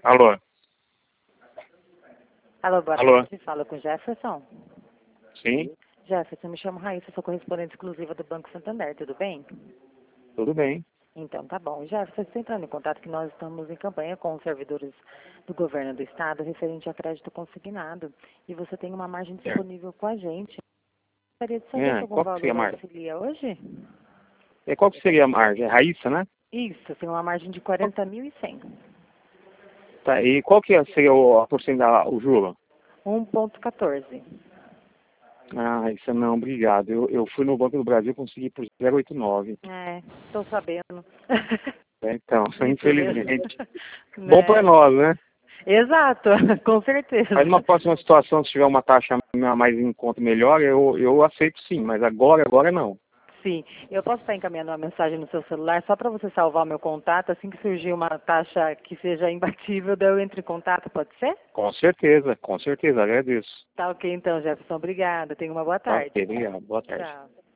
Alô? Alô, boa Alô? tarde. Fala com Jefferson. Sim? Jefferson, me chamo Raíssa, sou correspondente exclusiva do Banco Santander, tudo bem? Tudo bem. Então, tá bom. Jefferson, estou entrando em contato que nós estamos em campanha com os servidores do governo do estado referente a crédito consignado. E você tem uma margem Certo. disponível com a gente. Gostaria de saber se algum Qual que seria a valor margem? auxilia hoje? Qual que seria a margem? É Raíssa, né? Isso, tem uma margem de 40.100. Tá, e qual que seria a porcentagem, o juro? 1,14. Ah, Raíssa, não, obrigado. Eu fui no Banco do Brasil e consegui por 0,89. É, estou sabendo. Então, Isso infelizmente. mesmo. Bom para Né? nós, né? Exato, com certeza. Mas numa próxima situação, se tiver uma taxa mais em conta melhor, eu aceito sim, mas agora não. Sim, eu posso estar encaminhando uma mensagem no seu celular só para você salvar o meu contato, assim que surgir uma taxa que seja imbatível, daí eu entro em contato, pode ser? Com certeza, agradeço. Tá ok então, Jefferson, obrigada, tenha uma boa Tá tarde. ok, obrigado. Boa tarde. Tchau.